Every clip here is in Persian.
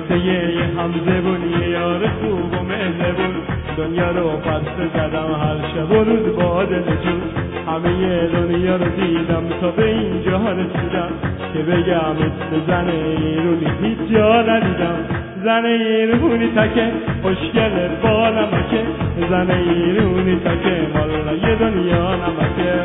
واسه یه همزبونی یار خوب و مهربون دنیا رو پس زدم هر شب و روز با دل جون همه دنیا رو دیدم تا به اینجا رسیدم که بگم مثل زن ایرونی هیچ جا ندیدم زن ایرونی تکه خوشگل با نمکه زن ایرونی تکه مالا یه دنیا نمکه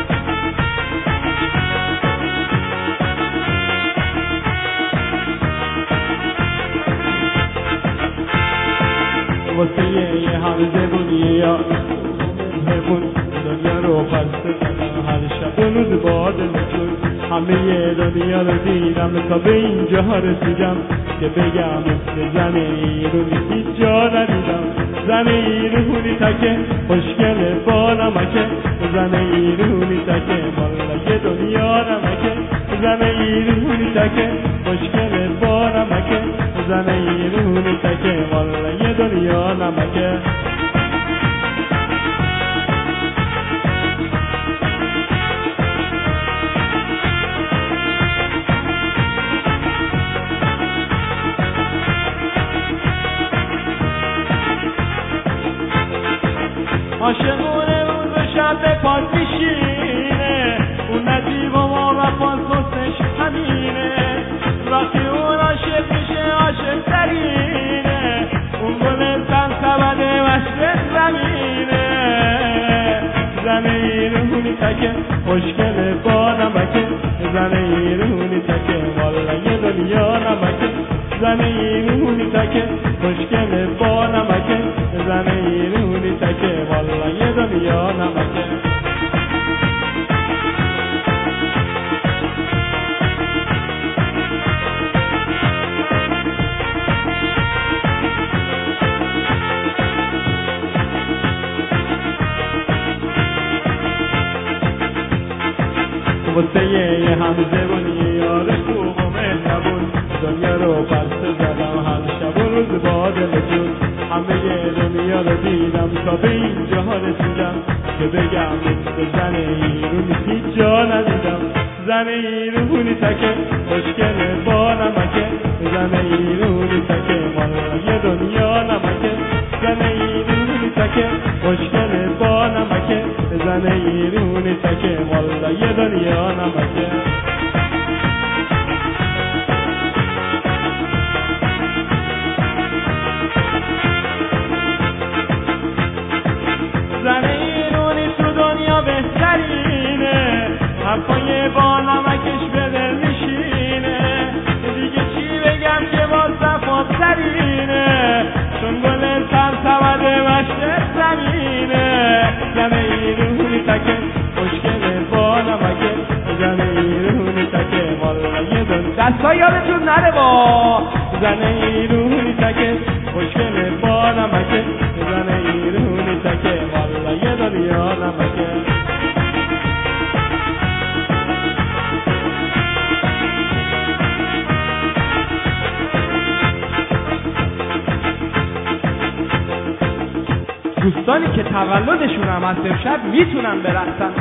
واسه یه همزبونی یا مهربون دنیا رو پس زدم هر شب و روز با دلشون همه دنیا رو دیدم تا به اینجا رسیدم که بگم مثل زن ایرونی هیچ جا ندیدم زن ایرونی تکه خوشگل با نمکه زن ایرونی تکه مالا یه دنیا نمکه زن ایرونی تکه خوشگل با نمکه زن ایرونی تکه مالا یه دنیا نمکه عاشقونه روز و شب به پاک میشینه اون نجیب و ما وفاز دوستش همینه وقتی اون عاشق میشه عاشق ترینه اون گل زن سبده وشت زمینه زن ایرونی تکه خوشگل با نمکه زن ایرونی تکه والا یه دنیا نمکه زن ایرونی تکه خوشگل با نمکه زن ایرونی تکه والا یه دنیا نمکه واسه یه همزبونی یار خوب و مهربون دنیا رو پس زدم هر شب و روز با دلشون همه دنیا رو دیدم تا به اینجا رسیدم که بگم مثل زن ایرونی هیچ جا ندیدم زن ایرونی تکه خوشگل با نمکه زن ایرونی تکه مالا یه دنیا نمکه زن ایرونی تکه خوشگل با نمکه زن ایرونی تکه والا یه دنیا نمکه زن ایرونی تو دنیا بهترینه حرفای با نمکش به دل میشینه دیگه چی بگم که با صفا ترینه چون گل سر سبده وشت زمینه زن ایرونی تکه خوشگل با نمکه زن ایرونی تکه والا یه دستا یادتون نره با زن ایرونی تکه خوشگل با نمکه زن ایرونی تکه والا یه دنیا نمکه دوستانی که تولدشون هم از امشب میتونن برقصن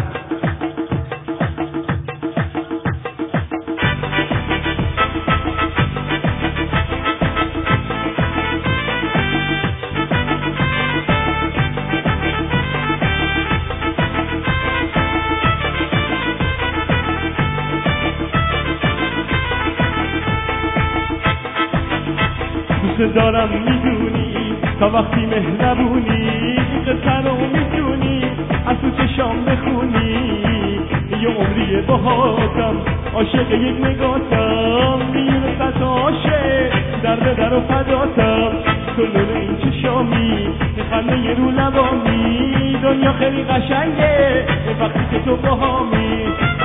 دوست دارم میدونی تا وقتی مهربونی قصه رو میدونی از تو چشام بخونی یه عمری باهاتم عاشق یک نگاتم میرسد عاشق در و فداتم تو نور این چشامی خنده یه رو لبامی دنیا خیلی قشنگه وقتی که تو باهامی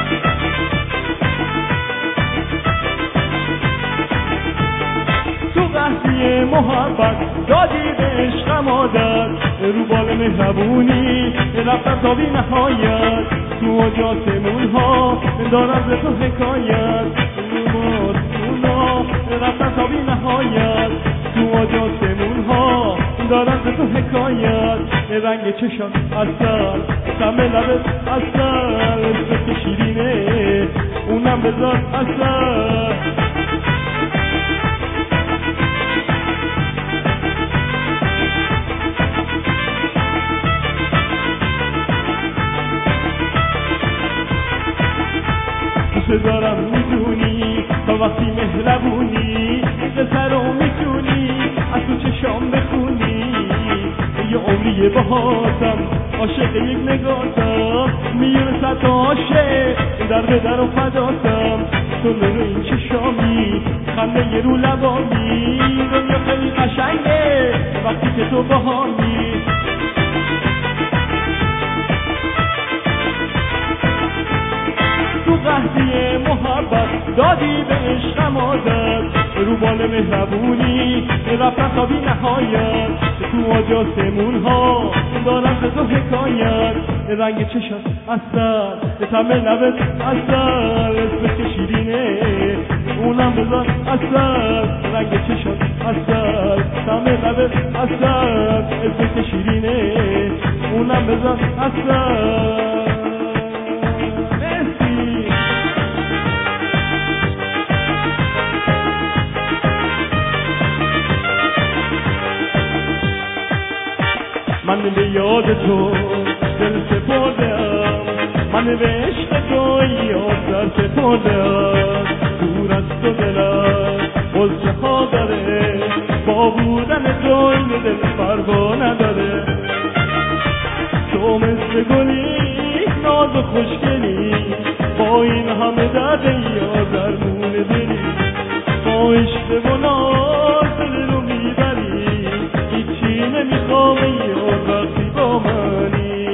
قهدی محبت دادی به عشقم عادت رو بال مهربونی رفتم تا بی نهایت تو آسمون ها دارم ز تو حکایت رو آسمون ها رفتم تا بی نهایت تو آسمون ها دارم ز تو حکایت رنگ چشم عسل سم لبت عسل اسمت شیرینه اونم بذار عسل دارم میدونی تا وقتی مهربونی قصه رو میتونی از تو چشام بخونی یه عمریه باهاتم عاشق یک نگاهتم میرسد عاشق در به در و فداتم تو نور این چشامی خنده یه رو لبامی دنیا خیلی قشنگه وقتی که تو باهامی تو قهدی محبت دادی به عشقم عادت رو بال مهربونی رفتن تا بی نهایت تو آجاسمون ها دارم به تو حکایت رنگ چشم اصل طعم لبت اصل اسمت که شیرینه اونم بذار اصل رنگ چشم اصل طعم لبت اصل اسمت که شیرینه اونم بذار اصل من به یاد تو دل سپردم من به عشق تو یاد در سپردم دور از تو دلم غصه ها داره با بودن تو این دل پروا نداره تو مثل گلی ناز و خوشگلی با این همه درد یاد درمون دلی با عشق و ناز دل رو میبری هیچی نمیخوام یاد وقتی با منی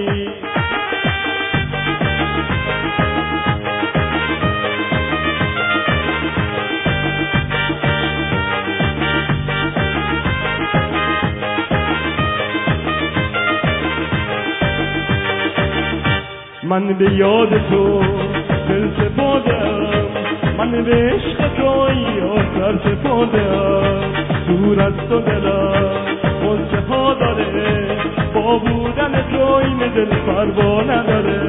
من به یاد تو دل سپردم من به عشق تو یاد در سپردم دور از تو دلم غصه ها داره با بودن تو این دل پروا نداره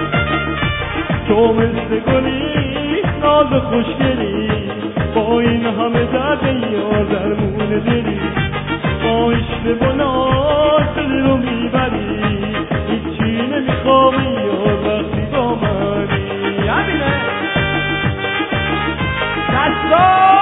تو مثل گلی ناز خوشگلی با این همه درد یار درمون دلی با عشق و ناز دل رو میبری هیچی نمیخوام یار وقتی با منی همینه دستا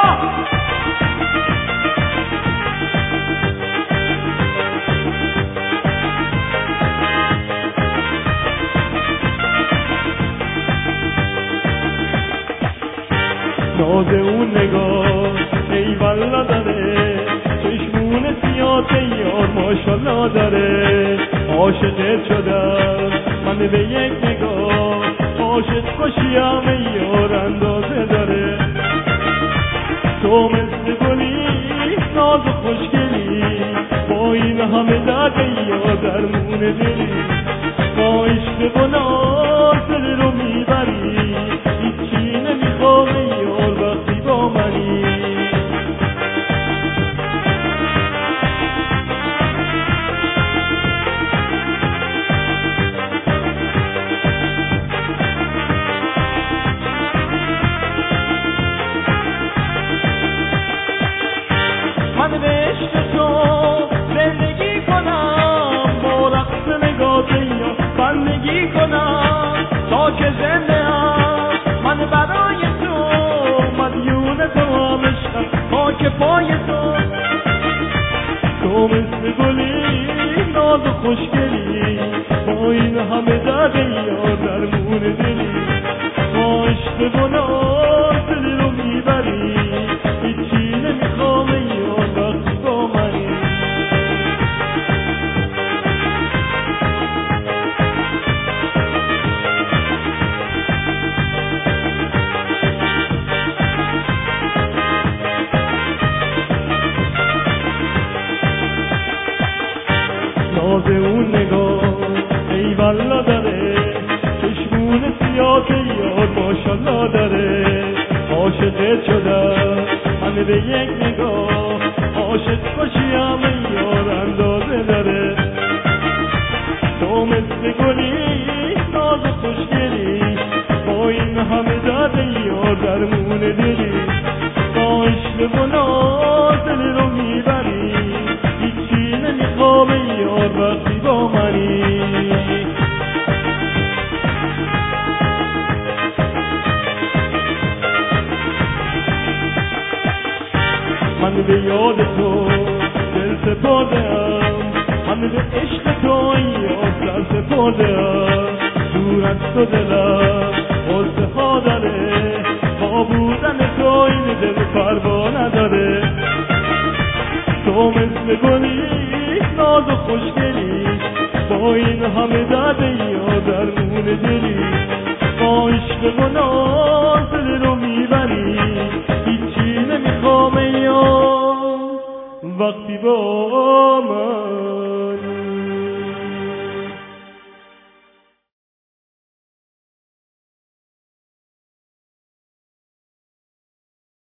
ناز اون نگاه ای والا داره چشمون سیاه یار ماشالله داره عاشقت شدم من به یک نگاه عاشق خوشیم یار اندازه داره تو مثل گلی ناز و خوشگلی با این همه درد یار درمون دلی با عشق و ناز دل رو میبری هیچی نمیخوام یار وقتی با منی من به عشق تو زندگی کنم با رقص نگاه یا بندگی کنم تا که زنده هم من برای تو مدیون تو هم عشقم خاک پای تو تو مثل گلی ناز و خوشگلی با این همه درد یار درمون دلی با عشق و ناز دلی رو میبری هیچی نمیخوام یار وقتی با منی ناز اون نگاه ای والا داره چشمون سیاه یار ماشالله داره عاشقت شدم من به یک نگاه عاشق خوشیم یار اندازه داره تو مثل گلی ناز خوشگلی با این همه درد یار درمون دلی با عشق و ناز دل رو میبری هیچی نمیخوام یار وقتی با منی یاد تو دل سپردم، همه به عشق تو یاد سر سپردم. دور از تو دلم واسه ها داره، با بودن تو این دل پروا نداره. تو مثل گلی ناز و خوشگلی، با این همه درد یا درمون دلی. با عشق و ناز دل رو میبری، هیچی نمیخوام یا وقتی با من